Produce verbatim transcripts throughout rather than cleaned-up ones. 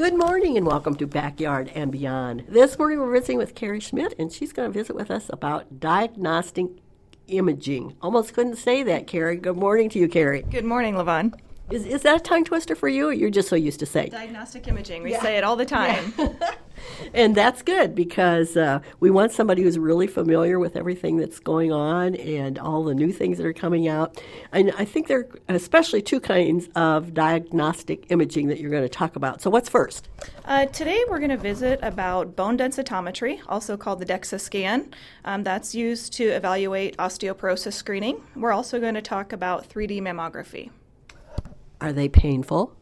Good morning and welcome to Backyard and Beyond. This morning we're visiting with Carrie Schmidt, and she's going to visit with us about diagnostic imaging. Almost couldn't say that, Carrie. Good morning to you, Carrie. Good morning, Levon. Is is that a tongue twister for you, or you're just so used to saying? Diagnostic imaging. We Yeah. say it all the time. Yeah. And that's good because uh, we want somebody who's really familiar with everything that's going on and all the new things that are coming out. And I think there are especially two kinds of diagnostic imaging that you're going to talk about. So what's first? Uh, today we're going to visit about bone densitometry, also called the DEXA scan. Um, that's used to evaluate osteoporosis screening. We're also going to talk about three D mammography. Are they painful?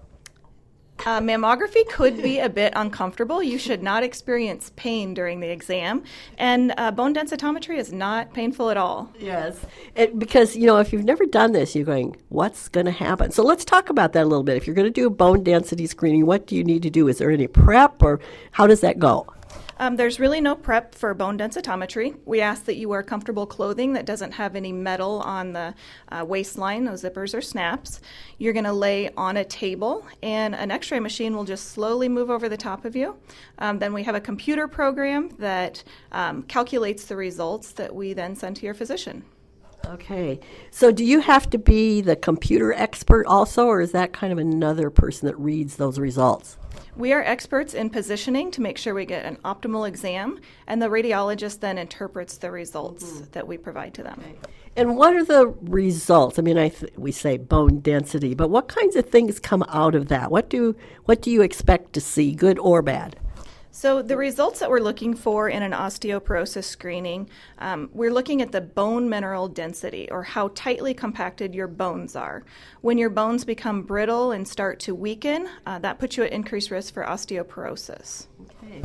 Uh, mammography could be a bit uncomfortable. You should not experience pain during the exam. And uh, bone densitometry is not painful at all. Yes, it, because, you know, if you've never done this, you're going, what's going to happen? So let's talk about that a little bit. If you're going to do a bone density screening, what do you need to do? Is there any prep, or how does that go? Um, there's really no prep for bone densitometry. We ask that you wear comfortable clothing that doesn't have any metal on the uh, waistline, no zippers or snaps. You're going to lay on a table, and an x-ray machine will just slowly move over the top of you. Um, then we have a computer program that um, calculates the results that we then send to your physician. Okay. So do you have to be the computer expert also, or is that kind of another person that reads those results? We are experts in positioning to make sure we get an optimal exam, and the radiologist then interprets the results mm-hmm. that we provide to them. Okay. And what are the results? I mean, I th- we say bone density, but what kinds of things come out of that? What do what do you expect to see, good or bad? So the results that we're looking for in an osteoporosis screening, um, we're looking at the bone mineral density, or how tightly compacted your bones are. When your bones become brittle and start to weaken, uh, that puts you at increased risk for osteoporosis. Okay.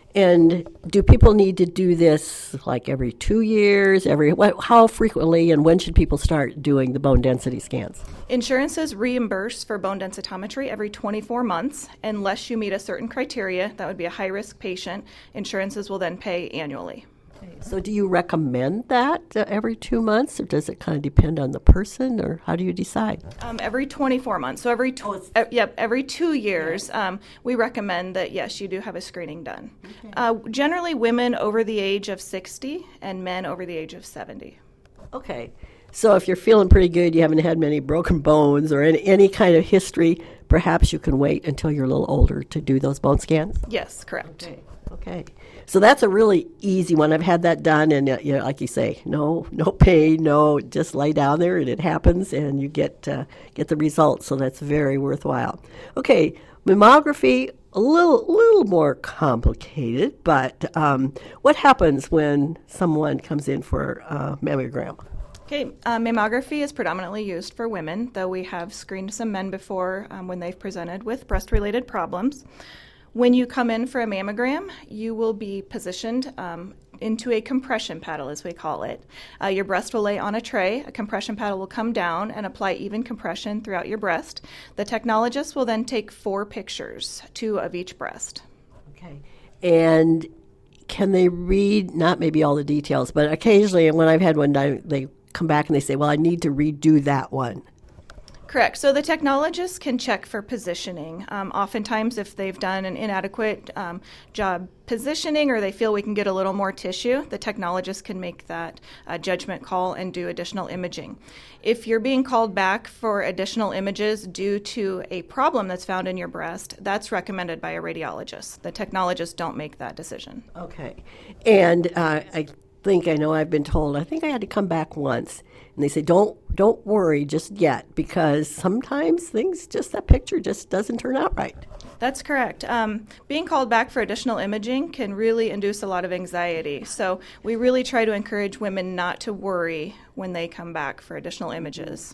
And do people need to do this like every two years? Every what, how frequently, and when should people start doing the bone density scans? Insurances reimburse for bone densitometry every twenty-four months. Unless you meet a certain criteria, that would be a high-risk patient, insurances will then pay annually. So do you recommend that uh, every two months, or does it kind of depend on the person, or how do you decide? Um, every twenty-four months. So every tw- oh, uh, yep, every two years, yeah. um, we recommend that, yes, you do have a screening done. Okay. Uh, generally, women over the age of sixty and men over the age of seventy. Okay. So if you're feeling pretty good, you haven't had many broken bones or any, any kind of history, perhaps you can wait until you're a little older to do those bone scans? Yes, correct. Okay. Okay, so that's a really easy one. I've had that done, and uh, you know, like you say, no, no pain, no, just lay down there, and it happens, and you get uh, get the results. So that's very worthwhile. Okay, mammography, a little, little more complicated, but um, what happens when someone comes in for a mammogram? Okay, uh, mammography is predominantly used for women, though we have screened some men before um, when they've presented with breast-related problems. When you come in for a mammogram, you will be positioned um, into a compression paddle, as we call it. Uh, your breast will lay on a tray. A compression paddle will come down and apply even compression throughout your breast. The technologist will then take four pictures, two of each breast. Okay. And can they read, not maybe all the details, but occasionally when I've had one, they come back and they say, well, I need to redo that one. Correct. So the technologists can check for positioning. Um, oftentimes, if they've done an inadequate um, job positioning, or they feel we can get a little more tissue, the technologist can make that uh, judgment call and do additional imaging. If you're being called back for additional images due to a problem that's found in your breast, that's recommended by a radiologist. The technologists don't make that decision. Okay. And uh, I think I know I've been told, I think I had to come back once. And they say, don't don't worry just yet, because sometimes things, just that picture just doesn't turn out right. That's correct. Um, being called back for additional imaging can really induce a lot of anxiety. So we really try to encourage women not to worry when they come back for additional images.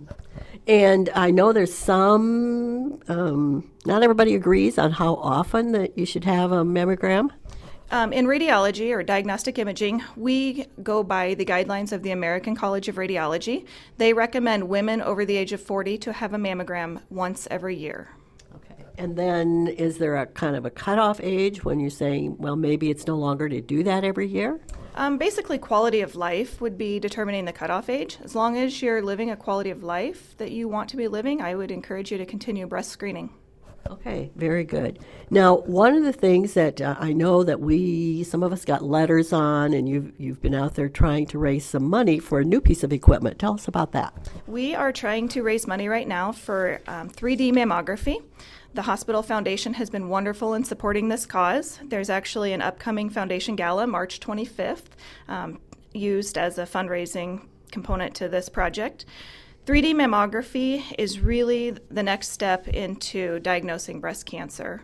And I know there's some, um, not everybody agrees on how often that you should have a mammogram. Um, in radiology, or diagnostic imaging, we go by the guidelines of the American College of Radiology. They recommend women over the age of forty to have a mammogram once every year. Okay. And then is there a kind of a cutoff age when you're saying, well, maybe it's no longer to do that every year? Um, basically, quality of life would be determining the cutoff age. As long as you're living a quality of life that you want to be living, I would encourage you to continue breast screening. Okay, very good. Now, one of the things that uh, I know that we, some of us got letters on, and you've, you've been out there trying to raise some money for a new piece of equipment. Tell us about that. We are trying to raise money right now for um, three D mammography. The Hospital Foundation has been wonderful in supporting this cause. There's actually an upcoming foundation gala March twenty-fifth, um, used as a fundraising component to this project. three D mammography is really the next step into diagnosing breast cancer.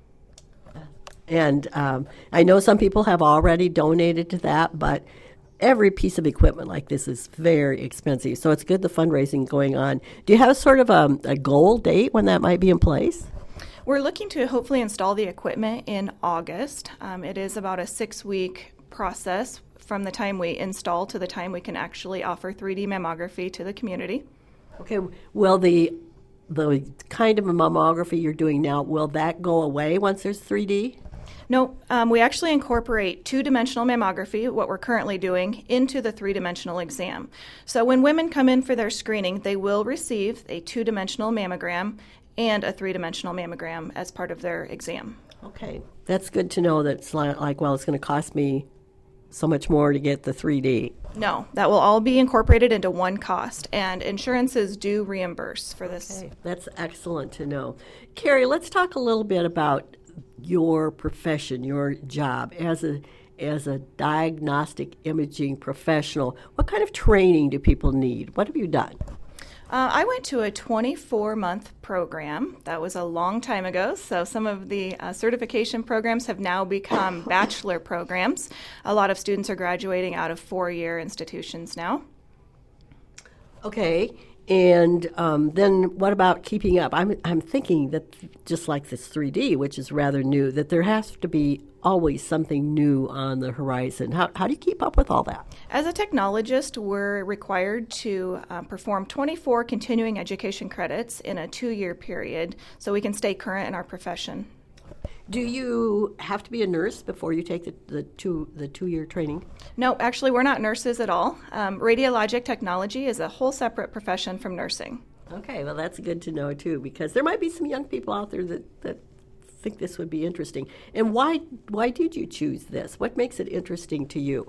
And um, I know some people have already donated to that, but every piece of equipment like this is very expensive. So it's good the fundraising going on. Do you have sort of a, a goal date when that might be in place? We're looking to hopefully install the equipment in August. Um, it is about a six-week process from the time we install to the time we can actually offer three D mammography to the community. Okay, well, the the kind of mammography you're doing now, will that go away once there's three D? No, um, we actually incorporate two-dimensional mammography, what we're currently doing, into the three-dimensional exam. So when women come in for their screening, they will receive a two-dimensional mammogram and a three-dimensional mammogram as part of their exam. Okay, that's good to know. That's like, like well, it's going to cost me so much more to get the three D. No, that will all be incorporated into one cost, and insurances do reimburse for this. Okay, that's excellent to know. Carrie, let's talk a little bit about your profession, your job as a as a diagnostic imaging professional. What kind of training do people need? What have you done? Uh, I went to a twenty-four month program. That was a long time ago, so some of the uh, certification programs have now become bachelor programs. A lot of students are graduating out of four-year institutions now. Okay, and um, then what about keeping up? I'm, I'm thinking that just like this three D, which is rather new, that there has to be always something new on the horizon. How, how do you keep up with all that? As a technologist, we're required to uh, perform twenty-four continuing education credits in a two-year period so we can stay current in our profession. Do you have to be a nurse before you take the, the two the two-year training? No, actually, we're not nurses at all. Um, radiologic technology is a whole separate profession from nursing. Okay, well, that's good to know, too, because there might be some young people out there that, that think this would be interesting. And why why did you choose this? What makes it interesting to you?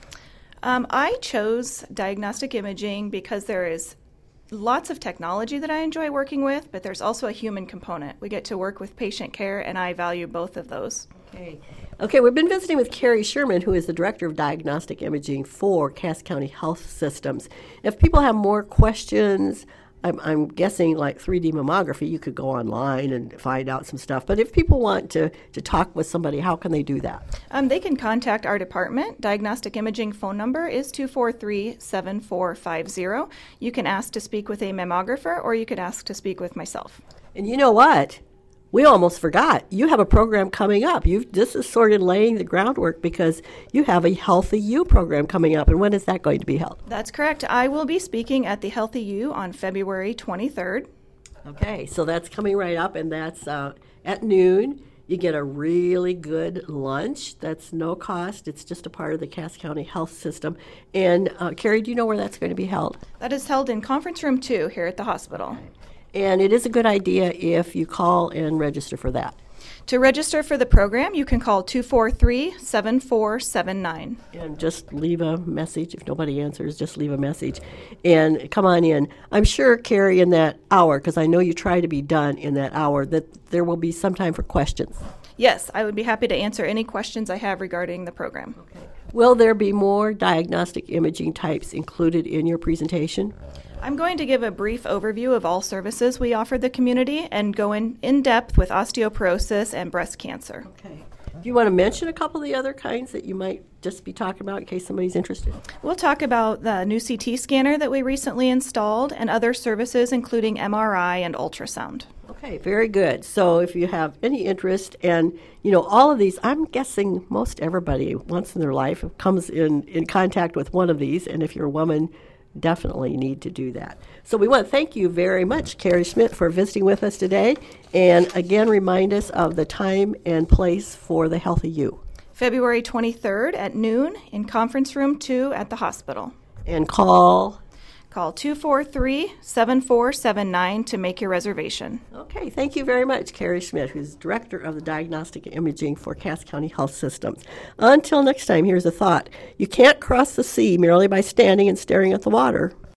Um, I chose diagnostic imaging because there is lots of technology that I enjoy working with, but there's also a human component. We get to work with patient care, and I value both of those. Okay. Okay, we've been visiting with Carrie Sherman, who is the Director of Diagnostic Imaging for Cass County Health Systems. If people have more questions, I'm, I'm guessing like three D mammography, you could go online and find out some stuff. But if people want to, to talk with somebody, how can they do that? Um, they can contact our department. Diagnostic imaging phone number is two four three, seven four five zero. You can ask to speak with a mammographer, or you could ask to speak with myself. And you know what? We almost forgot. You have a program coming up. You've, this is sort of laying the groundwork because you have a Healthy You program coming up. And when is that going to be held? That's correct. I will be speaking at the Healthy You on February twenty-third. Okay, so that's coming right up, and that's uh, at noon. You get a really good lunch. That's no cost. It's just a part of the Cass County Health System. And uh, Carrie, do you know where that's going to be held? That is held in Conference Room two here at the hospital. And it is a good idea if you call and register for that. To register for the program, you can call two four three, seven four seven nine. And just leave a message. If nobody answers, just leave a message. And come on in. I'm sure, Carrie, in that hour, because I know you try to be done in that hour, that there will be some time for questions. Yes, I would be happy to answer any questions I have regarding the program. Okay. Will there be more diagnostic imaging types included in your presentation? I'm going to give a brief overview of all services we offer the community and go in, in depth with osteoporosis and breast cancer. Okay. Do you want to mention a couple of the other kinds that you might just be talking about in case somebody's interested? We'll talk about the new C T scanner that we recently installed and other services including M R I and ultrasound. Okay, very good. So if you have any interest, and you know, all of these, I'm guessing most everybody once in their life comes in, in contact with one of these, and if you're a woman, definitely need to do that. So we want to thank you very much, Carrie Schmidt, for visiting with us today. And again, remind us of the time and place for the Healthy You. February twenty-third at noon in Conference Room two at the hospital. And call? Call two four three, seven four seven nine to make your reservation. Okay, thank you very much, Carrie Schmidt, who's Director of the Diagnostic Imaging for Cass County Health Systems. Until next time, here's a thought. You can't cross the sea merely by standing and staring at the water.